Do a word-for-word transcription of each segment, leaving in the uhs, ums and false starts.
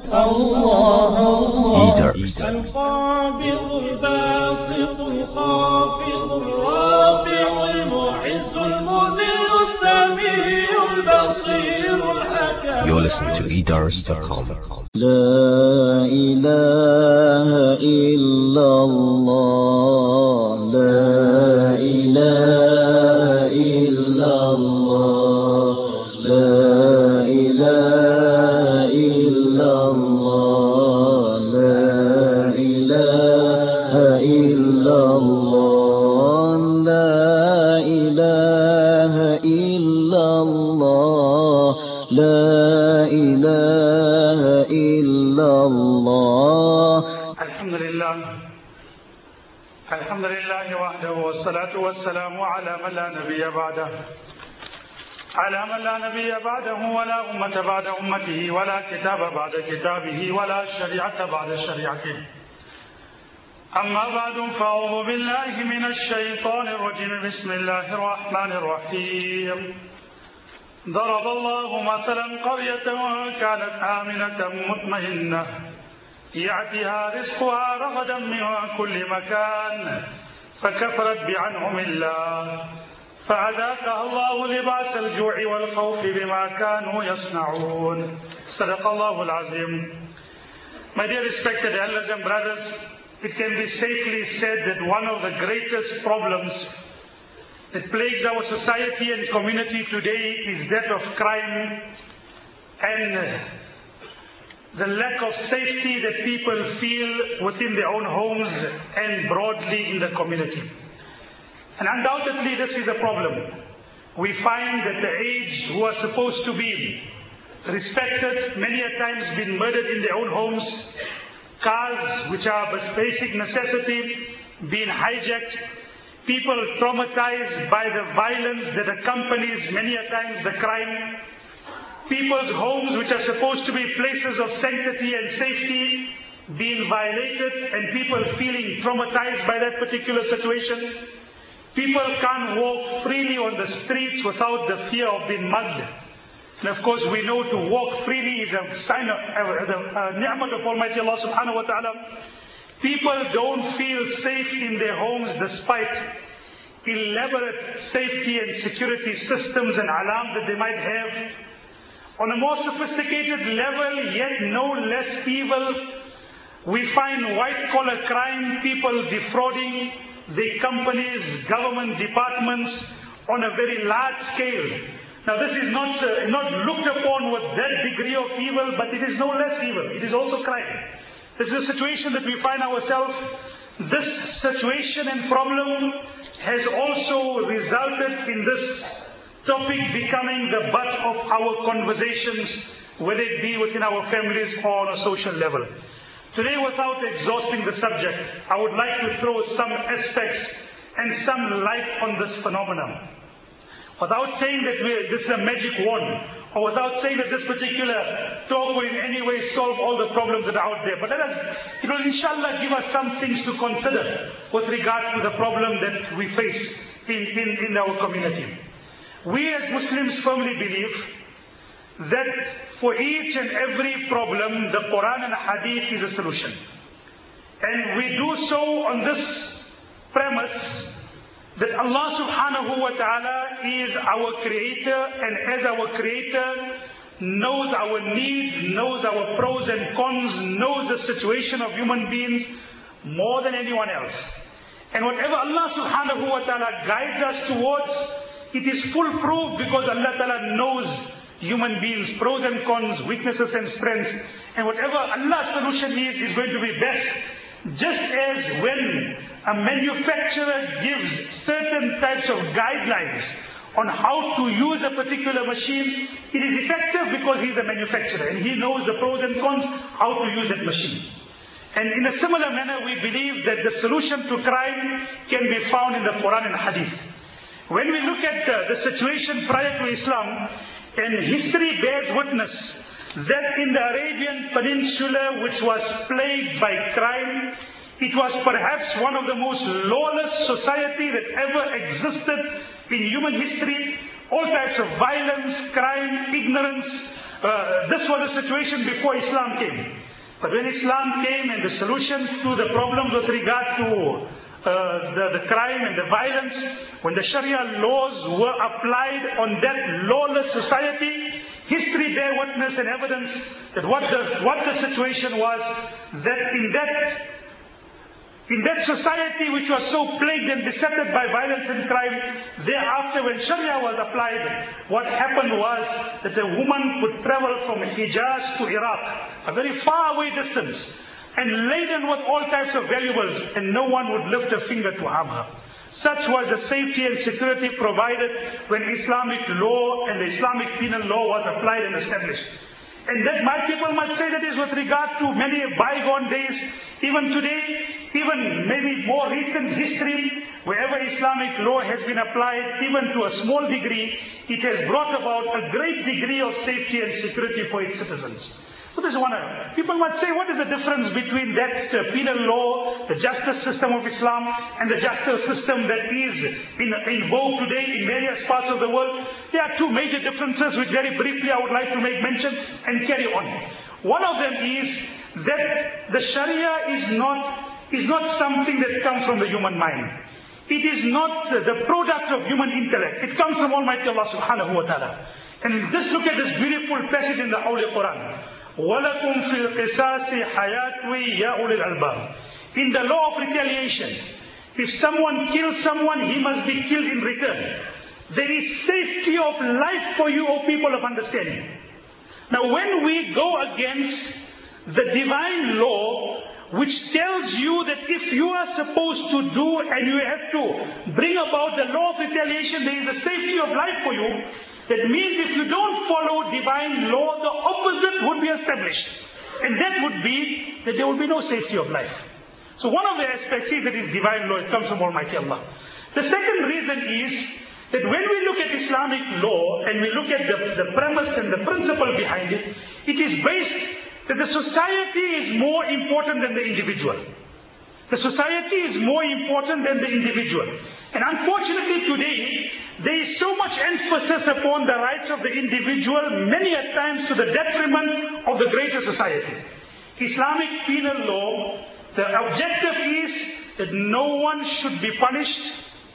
الله الله Eater. القابض الباسط الخافض الرافع المعز المذل السميع البصير الحكم. You're listening to eaters dot com. لا إله إلا الله لا إله إلا الله لا إله إلا الله لا إله إلا الله لا إله إلا الله لا إله إلا الله. الحمد لله الحمد لله وحده والصلاة والسلام على من لا نبي بعده على من لا نبي بعده ولا أمة بعد أمته ولا كتاب بعد كتابه ولا شريعة بعد شريعته. أما بعد فأعوذ بالله من الشيطان الرجيم. بسم الله الرحمن الرحيم. ضرب الله مثلا قرية كانت آمنة مطمئنة يأتيها رزقها رغدا من كل مكان فكفرت بأنعم الله فأذاقها الله لباس الجوع والخوف بما كانوا يصنعون. صدق الله العظيم. My dear respected elders and brothers, it can be safely said that one of the greatest problems that plagues our society and community today is that of crime and the lack of safety that people feel within their own homes and broadly in the community. And undoubtedly this is a problem. We find that the aged who are supposed to be respected many a times been murdered in their own homes, cars which are a basic necessity being hijacked, people traumatized by the violence that accompanies many a times the crime, people's homes which are supposed to be places of sanctity and safety being violated and people feeling traumatized by that particular situation. People can't walk freely on the streets without the fear of being mugged. And of course we know to walk freely is a sign of the ni'mat of Almighty Allah subhanahu wa ta'ala. People don't feel safe in their homes despite elaborate safety and security systems and alarms that they might have. On a more sophisticated level, yet no less evil, we find white-collar crime, people defrauding the companies, government departments on a very large scale. Now this is not, uh, not looked upon with that degree of evil, but it is no less evil. It is also crime. This is a situation that we find ourselves. This situation and problem has also resulted in this topic becoming the butt of our conversations, whether it be within our families or on a social level. Today, without exhausting the subject, I would like to throw some aspects and some light on this phenomenon. Without saying that we, this is a magic wand, or without saying that this particular talk will in any way solve all the problems that are out there. But let us, it will inshallah give us some things to consider with regard to the problem that we face in, in, in our community. We as Muslims firmly believe that for each and every problem, the Quran and Hadith is a solution. And we do so on this premise that Allah subhanahu wa ta'ala is our creator, and as our creator knows our needs, knows our pros and cons, knows the situation of human beings more than anyone else. And whatever Allah subhanahu wa ta'ala guides us towards, it is foolproof because Allah ta'ala knows human beings, pros and cons, weaknesses and strengths. And whatever Allah's solution is, is going to be best. Just as when a manufacturer gives certain types of guidelines on how to use a particular machine, it is effective because he is a manufacturer and he knows the pros and cons, how to use that machine. And in a similar manner, we believe that the solution to crime can be found in the Quran and Hadith. When we look at uh, the situation prior to Islam, and history bears witness that in the Arabian Peninsula, which was plagued by crime, it was perhaps one of the most lawless society that ever existed in human history. All types of violence, crime, ignorance, Uh, this was the situation before Islam came. But when Islam came and the solutions to the problems with regard to uh, the, the crime and the violence, when the Sharia laws were applied on that lawless society, history bear witness and evidence that what the, what the situation was, that in that In that society which was so plagued and besetted by violence and crime, thereafter when Sharia was applied, what happened was that a woman could travel from Hijaz to Iraq, a very far away distance, and laden with all types of valuables, and no one would lift a finger to harm her. Such was the safety and security provided when Islamic law and the Islamic penal law was applied and established. And that my people must say that is with regard to many bygone days. Even today, even maybe more recent history, wherever Islamic law has been applied, even to a small degree, it has brought about a great degree of safety and security for its citizens. So this is one. People might say, what is the difference between that uh, penal law, the justice system of Islam, and the justice system that is in, in vogue today in various parts of the world? There are two major differences which very briefly I would like to make mention and carry on. One of them is that the Sharia is not, is not something that comes from the human mind. It is not the product of human intellect. It comes from Almighty Allah subhanahu wa ta'ala. And just look at this beautiful passage in the Holy Quran. وَلَكُمْ فِي الْقِسَاسِ حَيَاتٌ يَا أُولِي الْأَلْبَابِ. In the law of retaliation, if someone kills someone, he must be killed in return. There is safety of life for you, O people of understanding. Now when we go against the divine law, which tells you that if you are supposed to do and you have to bring about the law of retaliation, there is a safety of life for you. That means if you don't follow divine law, the opposite would be established. And that would be that there would be no safety of life. So one of the aspects is that it is divine law, it comes from Almighty Allah. The second reason is that when we look at Islamic law and we look at the, the premise and the principle behind it, it is based that the society is more important than the individual. The society is more important than the individual. And unfortunately today, there is so much emphasis upon the rights of the individual, many a times to the detriment of the greater society. Islamic penal law, the objective is that no one should be punished,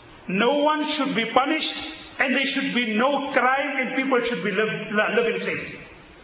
no one should be punished, and there should be no crime and people should be live, live in safety.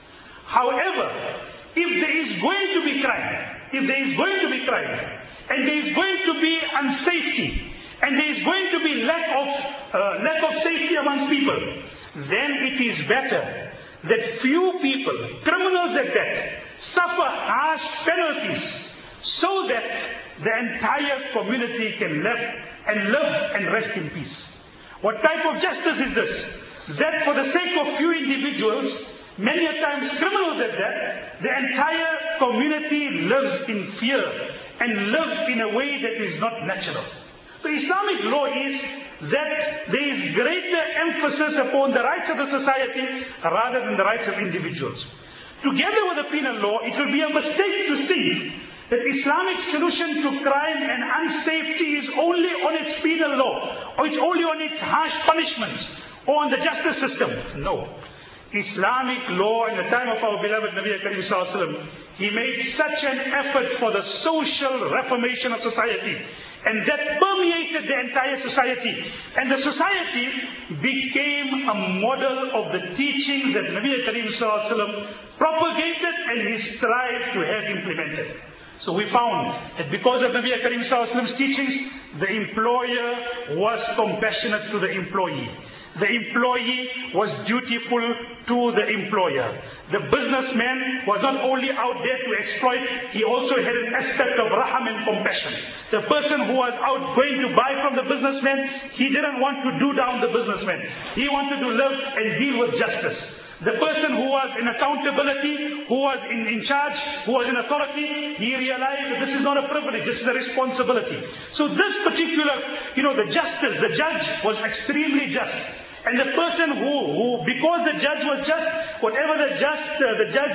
However, if there is going to be crime, if there is going to be crime, and there is going to be unsafety, and there is going to be lack of uh, lack of safety amongst people, then it is better that few people, criminals at that, suffer harsh penalties so that the entire community can live and live and rest in peace. What type of justice is this? That for the sake of few individuals, many a times criminals at that, the entire community lives in fear and lives in a way that is not natural. So Islamic law is that there is greater emphasis upon the rights of the society rather than the rights of individuals. Together with the penal law, it will be a mistake to think that Islamic solution to crime and unsafety is only on its penal law, or it's only on its harsh punishments, or on the justice system. No. Islamic law in the time of our beloved Nabi Karim Sallallahu Alaihi Wasallam, he made such an effort for the social reformation of society, and that permeated the entire society. And the society became a model of the teachings that Nabi Karim Sallallahu Alaihi Wasallam propagated and he strived to have implemented. So we found that because of Nabi Karim Sallallahu Alaihi Wasallam's teachings, the employer was compassionate to the employee. The employee was dutiful to the employer. The businessman was not only out there to exploit, he also had an aspect of raham and compassion. The person who was out going to buy from the businessman, he didn't want to do down the businessman. He wanted to live and deal with justice. The person who was in accountability, who was in, in charge, who was in authority, he realized that this is not a privilege, this is a responsibility. So this particular, you know, the justice, the judge was extremely just. And the person who, who because the judge was just, whatever the just, uh, the judge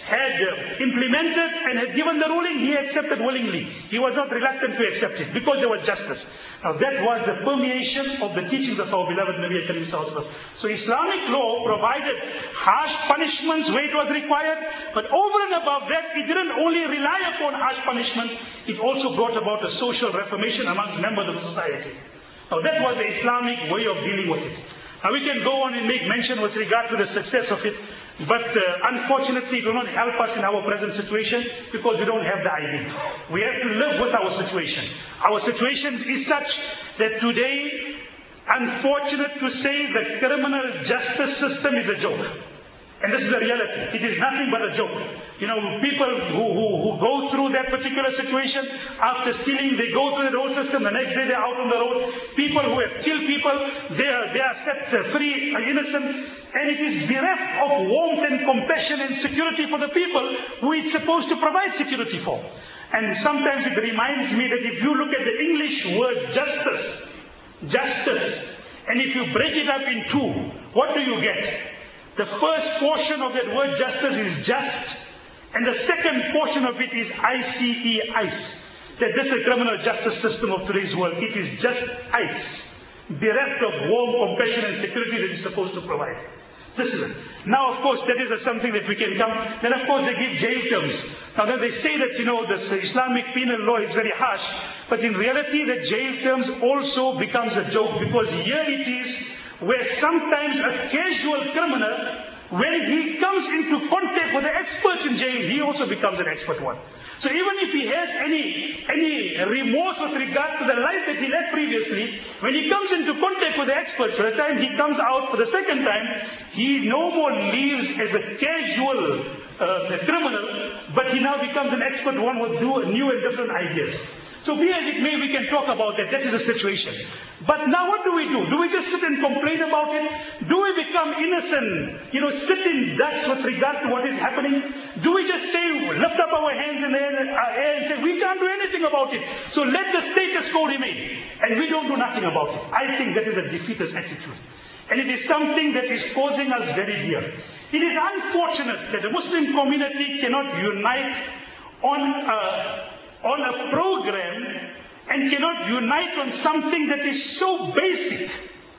had uh, implemented and had given the ruling, he accepted willingly. He was not reluctant to accept it because there was justice. Now that was the permeation of the teachings of our beloved Nabi Karim Sallallahu Alaihi Wasallam. So Islamic law provided harsh punishments where it was required, but over and above that, it didn't only rely upon harsh punishment, it also brought about a social reformation amongst members of society. Now that was the Islamic way of dealing with it. Now we can go on and make mention with regard to the success of it, but uh, unfortunately it will not help us in our present situation because we don't have the idea. We have to live with our situation. Our situation is such that today, unfortunate to say, the criminal justice system is a joke. And this is the reality. It is nothing but a joke. You know, people who, who, who go through that particular situation, after stealing, they go through the road system, the next day they're out on the road. People who have killed people, they are, they are set free and innocent. And it is bereft of warmth and compassion and security for the people who it's supposed to provide security for. And sometimes it reminds me that if you look at the English word justice, justice, and if you break it up in two, what do you get? The first portion of that word justice is just, and the second portion of it is I C E, ice. That this is the criminal justice system of today's world. It is just ice, bereft of warm compassion and security that it's supposed to provide. This is it. Now, of course, that is something that we can come. Then, of course, they give jail terms. Now, then they say that, you know, the Islamic penal law is very harsh, but in reality, the jail terms also becomes a joke, because here it is where sometimes a casual criminal, when he comes into contact with the experts in jail, he also becomes an expert one. So even if he has any any remorse with regard to the life that he led previously, when he comes into contact with the experts, by the time he comes out for the second time, he no more lives as a casual uh, criminal, but he now becomes an expert one with new and different ideas. So be as it may, we can talk about that. That is the situation. But now what do we do? Do we just sit and complain about it? Do we become innocent, you know, sit in dust with regard to what is happening? Do we just say, lift up our hands in the air and say, we can't do anything about it, so let the status quo remain, and we don't do nothing about it? I think that is a defeatist attitude. And it is something that is causing us very dear. It is unfortunate that the Muslim community cannot unite on a on a program and cannot unite on something that is so basic,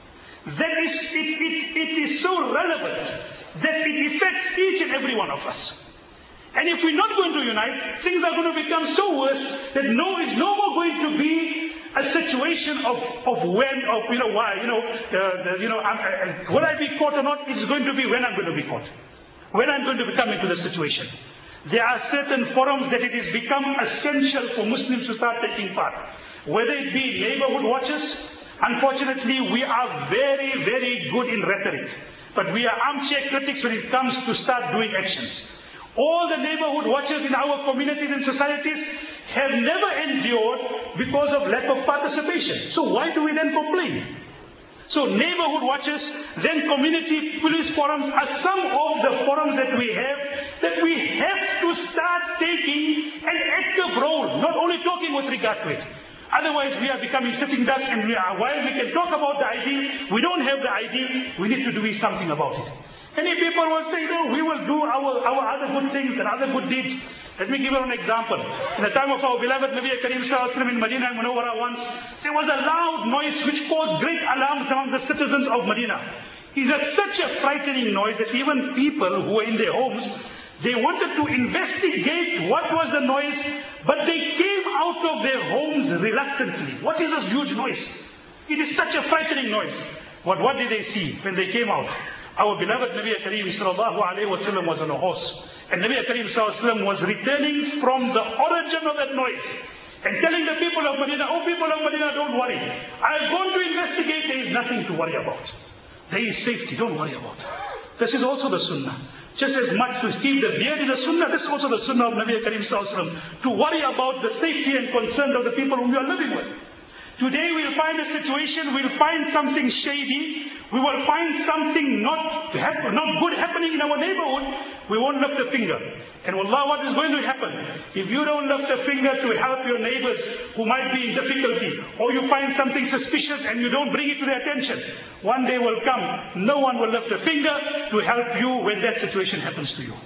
that is, it, it, it is so relevant, that it affects each and every one of us. And if we're not going to unite, things are going to become so worse that no, it's no more going to be a situation of, of when, of, you know, why, you know, uh, the, you know, I'm, uh, will I be caught or not? It's going to be when I'm going to be caught, when I'm going to come into the situation. There are certain forums that it has become essential for Muslims to start taking part. Whether it be neighborhood watches, unfortunately we are very, very good in rhetoric, but we are armchair critics when it comes to start doing actions. All the neighborhood watches in our communities and societies have never endured because of lack of participation. So why do we then complain? So neighborhood watches, then community police forums are some of the forums that we have, that we have to start taking an active role, not only talking with regard to it. Otherwise we are becoming sitting ducks, and we are, while we can talk about the ideal, we don't have the ideal, we need to do something about it. Many people will say, no, we will do our, our other good things and other good deeds. Let me give you an example. In the time of our beloved Nabi Karim Sallallahu Alaihi Wasallam in Medina and Munawwara once, there was a loud noise which caused great alarm among the citizens of Medina. It was such a frightening noise that even people who were in their homes, they wanted to investigate what was the noise, but they came out of their homes reluctantly. What is this huge noise? It is such a frightening noise. But what did they see when they came out? Our beloved Nabi Karim Sallallahu Alaihi Wasallam was on a horse. And Nabi Karim Sallallahu Alaihi Wasallam was returning from the origin of that noise and telling the people of Medina, oh people of Medina, don't worry. I've gone to investigate, there is nothing to worry about. There is safety, don't worry about it. This is also the sunnah. Just as much to keep the beard is a sunnah, this is also the sunnah of Nabi Karim Sallallahu Alaihi Wasallam, to worry about the safety and concern of the people whom you are living with. Today we'll find a situation, we'll find something shady, we will find something not not good happening in our neighborhood, we won't lift a finger. And wallah, what is going to happen? If you don't lift a finger to help your neighbors who might be in difficulty, or you find something suspicious and you don't bring it to their attention, one day will come, no one will lift a finger to help you when that situation happens to you.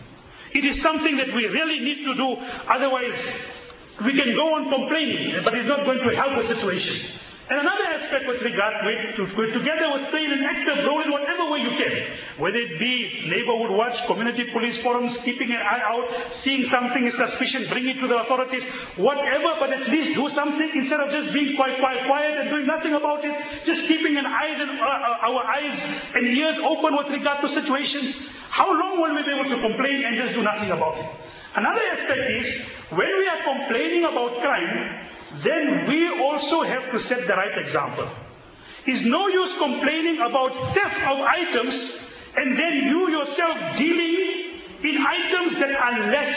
It is something that we really need to do, otherwise we can go on complaining, but it's not going to help the situation. And another aspect with regard to it, to, together with playing an active role in whatever way you can, whether it be neighborhood watch, community police forums, keeping an eye out, seeing something is suspicious, bring it to the authorities, whatever, but at least do something instead of just being quite, quite quiet and doing nothing about it, just keeping an eyes and, uh, our eyes and ears open with regard to situations. How long will we be able to complain and just do nothing about it? Another aspect is, when we are complaining about crime, then we also have to set the right example. It's no use complaining about theft of items and then you yourself dealing in items that are less,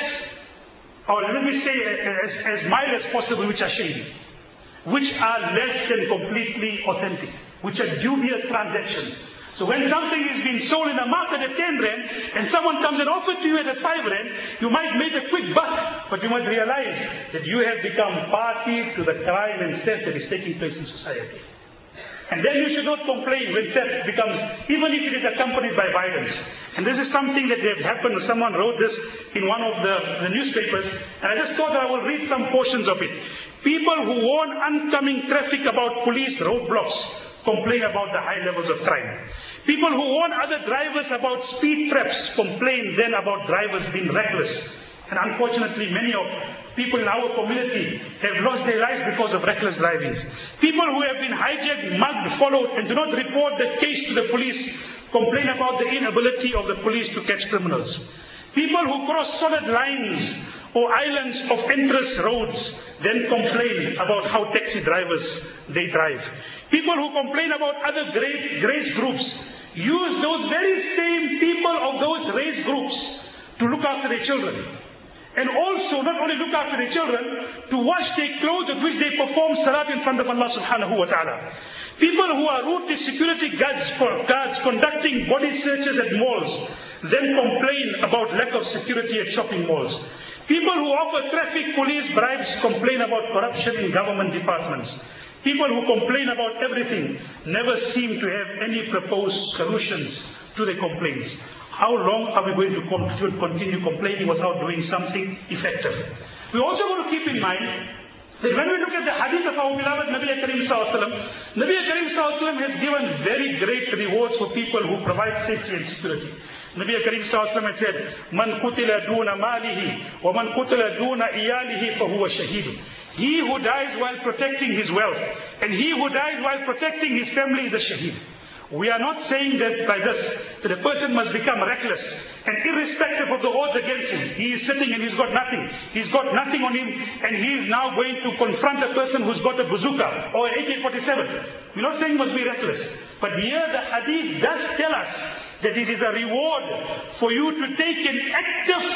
or let me say as, as mild as possible, which are shady, which are less than completely authentic, which are dubious transactions. So when something is being sold in the market at ten rand and someone comes and offers to you at five rand, you might make a quick buck, but you must realize that you have become party to the crime and theft that is taking place in society. And then you should not complain when theft becomes, even if it is accompanied by violence. And this is something that has happened. Someone wrote this in one of the, the newspapers, and I just thought that I will read some portions of it. People who warn oncoming traffic about police roadblocks complain about the high levels of crime. People who warn other drivers about speed traps complain then about drivers being reckless. And unfortunately, many of people in our community have lost their lives because of reckless driving. People who have been hijacked, mugged, followed, and do not report the case to the police complain about the inability of the police to catch criminals. People who cross solid lines or islands of interest roads then complain about how taxi drivers they drive. People who complain about other grace, grace groups use those very same people of those race groups to look after their children. And also not only look after their children, to wash their clothes with which they perform salat in front of Allah subhanahu wa ta'ala. People who are ruthless security guards, guards conducting body searches at malls then complain about lack of security at shopping malls. People who offer traffic police bribes complain about corruption in government departments. People who complain about everything never seem to have any proposed solutions to their complaints. How long are we going to continue complaining without doing something effective? We also want to keep in mind that when we look at the hadith of our beloved Nabi Karim Sallallahu Alaihi Wasallam, Nabi Karim Sallallahu Alaihi Wasallam has given very great rewards for people who provide safety and security. Nabi Karim Sallallahu Alaihi Wasallam had said, "Man qutila duna malihi, wa man qutila duna iyalihi, fahuwa shaheed." He who dies while protecting his wealth, and he who dies while protecting his family is a shaheed. We are not saying that by this, that a person must become reckless, and irrespective of the odds against him, he is sitting and he's got nothing. He's got nothing on him, and he is now going to confront a person who's got a bazooka or an A K forty-seven. We're not saying must be reckless. But here the hadith does tell us that it is a reward for you to take an active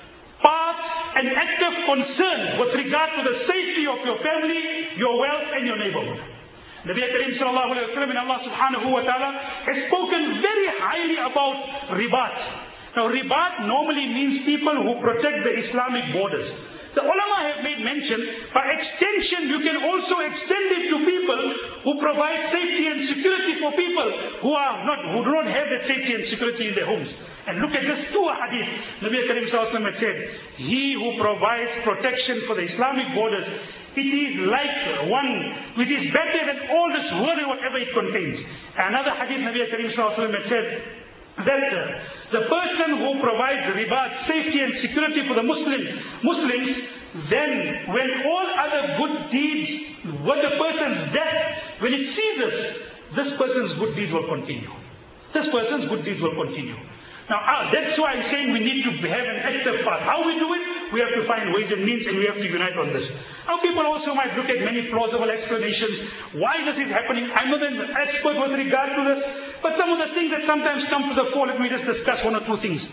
part, an active concern with regard to the safety of your family, your wealth, and your neighborhood. Nabi Karim Sallallahu Alaihi Wasallam and Allah Subhanahu Wa Ta'ala has spoken very highly about ribat. Now ribat normally means people who protect the Islamic borders. The ulama have made mention, by extension you can also extend it to people who provide safety and security for people who are not, who do not have that safety and security in their homes. And look at this two hadith. Nabi Karim Sallallahu Alaihi Wasallam had said, he who provides protection for the Islamic borders, it is like one, it is better than all this world and whatever it contains. Another hadith Nabi Karim Sallallahu Alaihi Wasallam had said, that uh, the person who provides ribat, safety and security for the Muslims, Muslims, then when all other good deeds, what the person's death, when it ceases, this person's good deeds will continue. This person's good deeds will continue. Now, uh, that's why I'm saying we need to have an active part. How we do it? We have to find ways and means, and we have to unite on this. Now, people also might look at many plausible explanations. Why this is happening? I'm not an expert with regard to this, but some of the things that sometimes come to the fore, let me just discuss one or two things.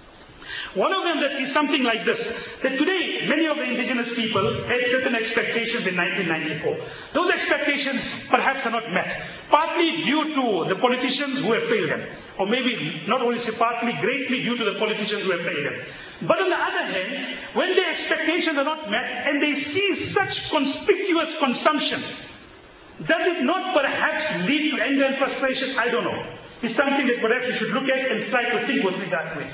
One of them that is something like this, that today many of the indigenous people had certain expectations in nineteen ninety-four. Those expectations perhaps are not met, partly due to the politicians who have failed them, or maybe not only partly, greatly due to the politicians who have failed them. But on the other hand, when their expectations are not met and they see such conspicuous consumption, does it not perhaps lead to anger and frustration? I don't know. It's something that perhaps we should look at and try to think with regard to it.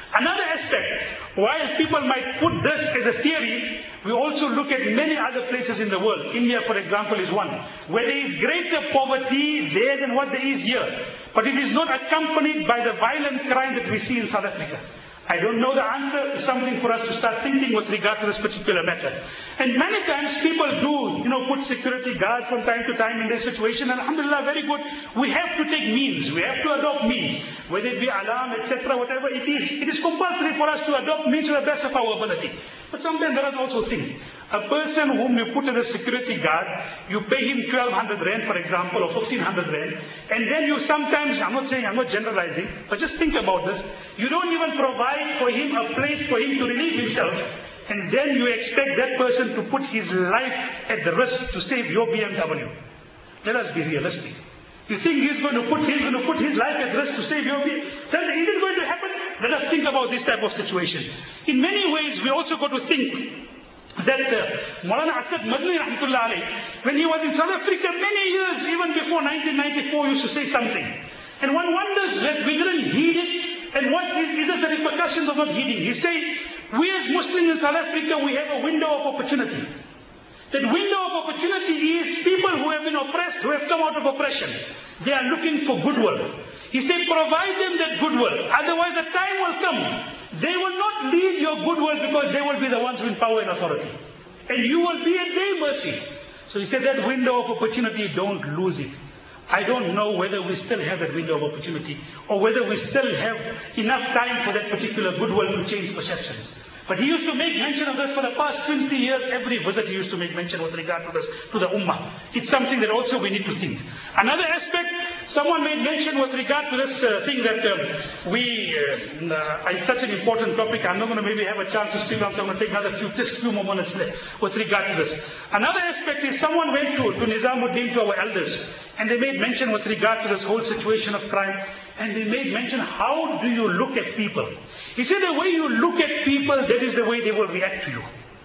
Another aspect, while people might put this as a theory, we also look at many other places in the world. India, for example, is one, where there is greater poverty there than what there is here. But it is not accompanied by the violent crime that we see in South Africa. I don't know the answer. It's something for us to start thinking with regard to this particular matter. And many times people do, you know, put security guards from time to time in this situation. And alhamdulillah, very good. We have to take means. We have to adopt means. Whether it be alarm, et cetera, whatever it is. It is compulsory for us to adopt means to the best of our ability. But sometimes there are also things. A person whom you put as a security guard, you pay him twelve hundred rand, for example, or fifteen hundred rand. And then you sometimes, I'm not saying, I'm not generalizing, but just think about this. You don't even provide for him a place for him to relieve himself, and then you expect that person to put his life at the risk to save your B M W. Let us be realistic. You think he's going to put he's going to put his life at risk to save your B M W? Is it going to happen? Let us think about this type of situation. In many ways, we also got to think that uh, Maulana Asad Madni rahmatullah alayh, when he was in South Africa many years, even before nineteen ninety-four, used to say something. And one wonders that we didn't heed it. And what is, is it the repercussions of not heeding? He says, we as Muslims in South Africa, we have a window of opportunity. That window of opportunity is people who have been oppressed, who have come out of oppression. They are looking for goodwill. He said, provide them that goodwill. Otherwise the time will come. They will not leave your goodwill because they will be the ones with power and authority. And you will be at their mercy. So he said, that window of opportunity, don't lose it. I don't know whether we still have that window of opportunity or whether we still have enough time for that particular goodwill to change perceptions. But he used to make mention of this for the past twenty years. Every visit he used to make mention with regard to this, to the ummah. It's something that also we need to think. Another aspect, someone made mention with regard to this uh, thing that uh, we, uh, uh, it's such an important topic. I'm not going to maybe have a chance to speak on, so I'm going to take another few, just few more minutes left with regard to this. Another aspect is someone went to, to Nizamuddin, to our elders, and they made mention with regard to this whole situation of crime, and they made mention, how do you look at people? He said, the way you look at people, that is the way they will react to you.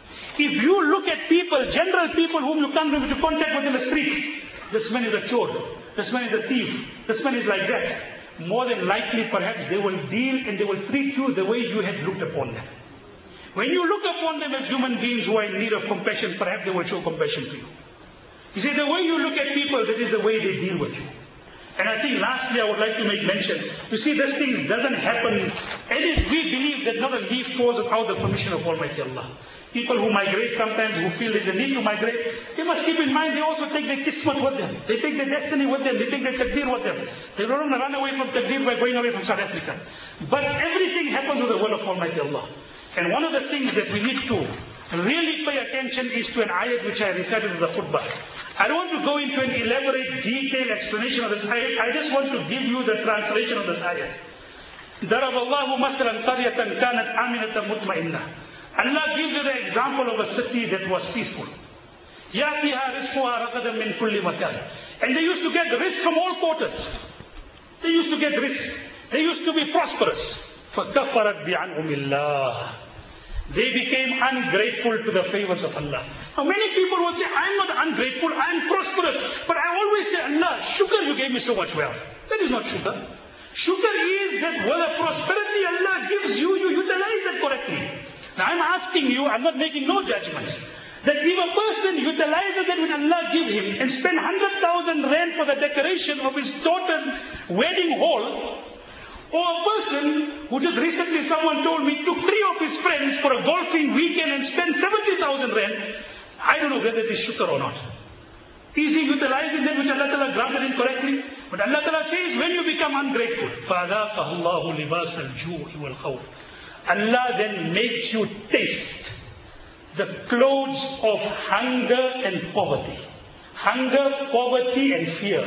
If you look at people, general people whom you come into contact with in the street, this man is a chore, this man is a thief, this man is like that, more than likely perhaps they will deal and they will treat you the way you had looked upon them. When you look upon them as human beings who are in need of compassion, perhaps they will show compassion to you. You see, the way you look at people, that is the way they deal with you. And I think lastly I would like to make mention, you see, this thing doesn't happen, and if we believe that not a leaf falls without the permission of Almighty Allah. People who migrate sometimes, who feel there's a need to migrate, they must keep in mind they also take their kismat with them. They take their destiny with them. They take their takdir with them. They don't run away from takdir by going away from South Africa. But everything happens with the will of Almighty Allah. And one of the things that we need to really pay attention is to an ayat which I recited as a khutbah. I don't want to go into an elaborate, detailed explanation of this ayat. I just want to give you the translation of this ayat. ضرب الله مثلا قرية كانت آمنة مطمئنة. Allah gives you the example of a city that was peaceful. يأتيها رزقها رغدا من كل مكان. And they used to get risk from all quarters. They used to get risk. They used to be prosperous. فكفرت بأنعم الله. They became ungrateful to the favors of Allah. Now many people will say, I'm not ungrateful, I'm prosperous. But I always say, Allah, shukr, you gave me so much wealth. That is not shukr. Shukr is that with the prosperity Allah gives you, you utilize that correctly. Now I'm asking you, I'm not making no judgment, that if a person utilizes that which Allah gives him and spend one hundred thousand rand for the decoration of his daughter's wedding hall, or a person who just recently, someone told me, took three of his friends for a golfing weekend and spent seventy thousand rand, I don't know whether it is shukr or not. Is he utilizing that which Allah Ta'ala granted him correctly? But Allah Ta'ala says, when you become ungrateful, فَأَذَاقَهُ اللَّهُ لِبَاسَ الْجُوعِ وَالْخَوْفِ. Allah then makes you taste the clothes of hunger and poverty. Hunger, poverty and fear.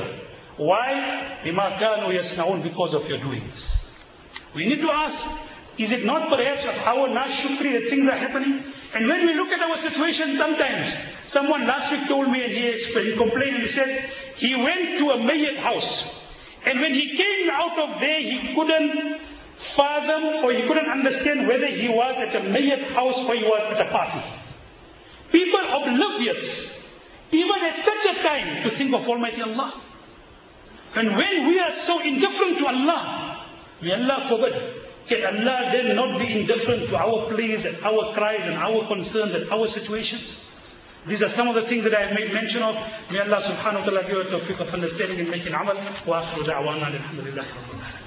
Why? بِمَا كَانُوا يَصْنَعُونَ, because of your doings. We need to ask, is it not perhaps of our nashukri that things are happening? And when we look at our situation sometimes, someone last week told me and he, he complained and he said, he went to a mayyat house. And when he came out of there, he couldn't fathom or he couldn't understand whether he was at a mayyat house or he was at a party. People oblivious, even at such a time, to think of Almighty Allah. And when we are so indifferent to Allah, may Allah forbid, Can Allah then not be indifferent to our pleas and our cries and our concerns and our situations? These are some of the things that I have made mention of. May Allah subhanahu wa ta'ala give us tawfiq of understanding and making amal. Wa akhiru da'wana alhamdulillah.